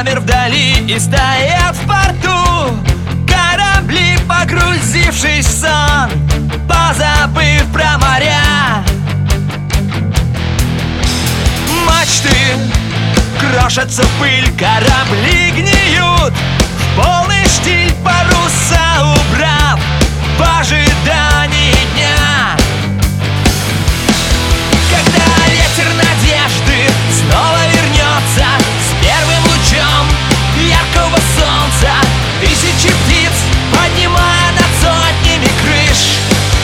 замер вдали и стоят в порту корабли, погрузившись в сон, позабыв про моря. Мачты крошатся в пыль, корабли гниют в полный штиль, паруса убрав в ожидании дня. Когда ветер надежды снова вернется с первым лучом яркого солнца, тысячи птиц поднимая над сотнями крыш.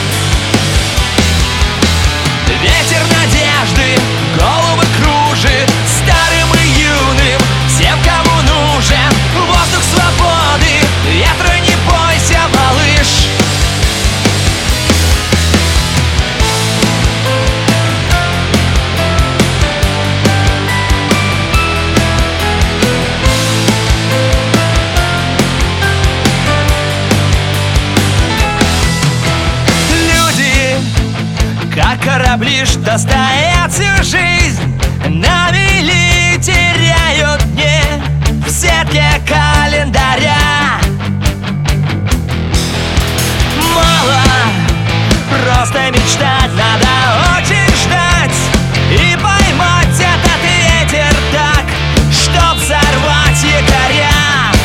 Ветер надежды головы кружит старым и юным, всем, кому нужен воздух свободы. Ветра не бойся, малыш. Как корабли, что стоят всю жизнь на мели, теряют дни в сетке календаря. Мало просто мечтать, надо очень ждать и поймать этот ветер так, чтоб взорвать якоря.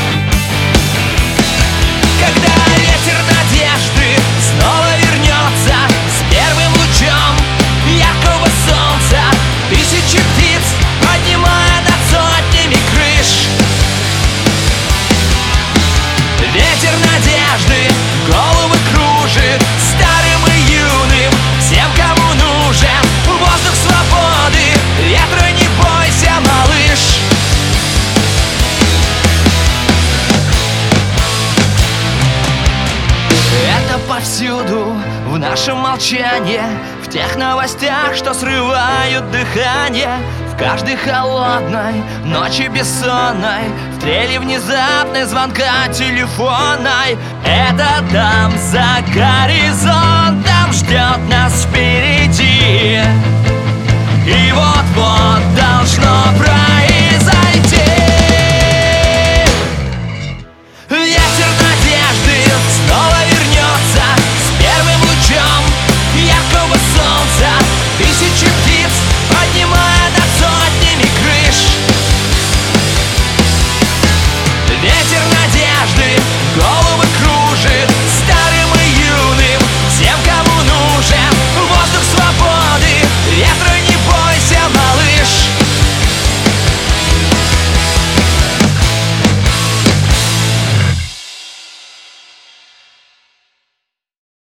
Когда ветер надежды снова вернется с первым лучом яркого солнца, тысячи птиц поднимая над сотнями крыш. Ветер надежды головы кружит старым и юным, всем, кому нужен воздух свободы. Ветра не бойся, малыш. Это повсюду в нашем молчании, в тех новостях, что срывают дыхание, в каждой холодной ночи бессонной, в трели внезапной звонка телефонной. Это там за горизонтом ждет нас впереди, и вот-вот должно произойти.